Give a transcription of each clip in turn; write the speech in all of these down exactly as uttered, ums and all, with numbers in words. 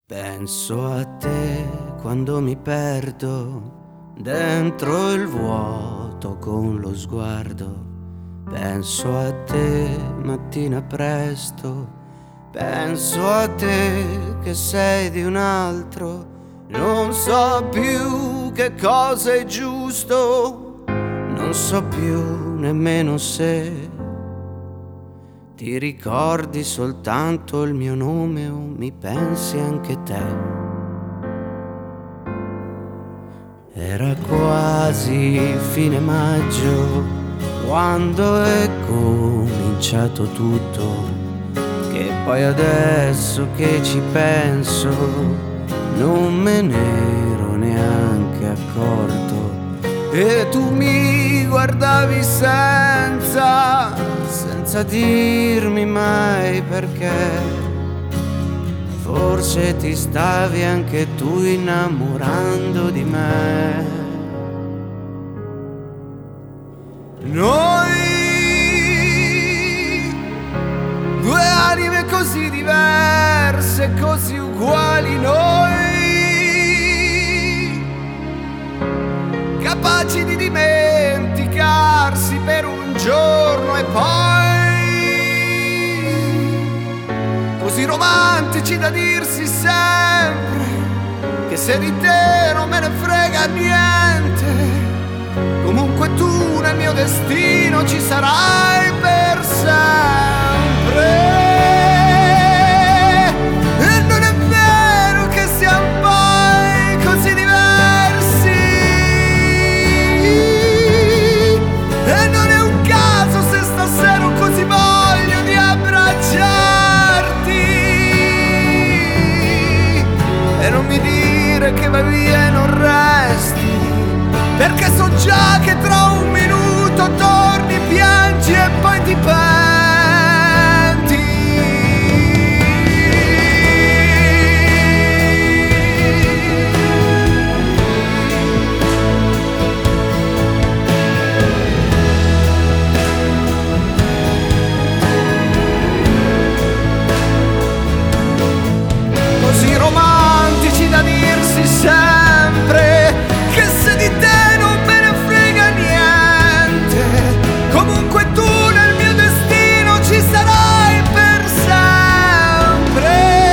Penso a te quando mi perdo dentro il vuoto con lo sguardo. Penso a te mattina presto, penso a te che sei di un altro. Non so più che cosa è giusto, non so più nemmeno se ti ricordi soltanto il mio nome o mi pensi anche te. Era quasi fine maggio quando è cominciato tutto, che poi adesso che ci penso non me ne ero neanche accorto. E tu mi guardavi senza, senza dirmi mai perché. Forse ti stavi anche tu innamorando di me. Noi, due anime così diverse, così uguali, noi capaci di dimenticarsi per un giorno e poi così romantici da dirsi sempre che se di te non me ne frega niente. Comunque tu nel mio destino ci sarai per sempre. E non è vero che siamo poi così diversi, e non è un caso se stasera ho così voglia di abbracciarti. E non mi dire che vai via e non resti, perché so già che tra un minuto torni, piangi e poi ti penti. Così romantici da dirsi sempre che se di te non me ne frega niente. Comunque tu nel mio destino ci sarai per sempre.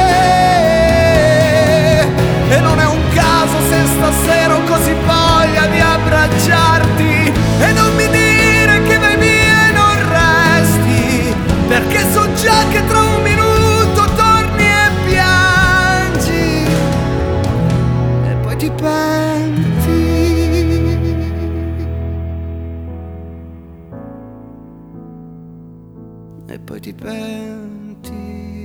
E non è un caso se stasera ho così voglia di abbracciarti. E non mi dire che vai via e non resti, perché so già che tra un minuto torni e piangi e poi ti penti. E poi ti penti.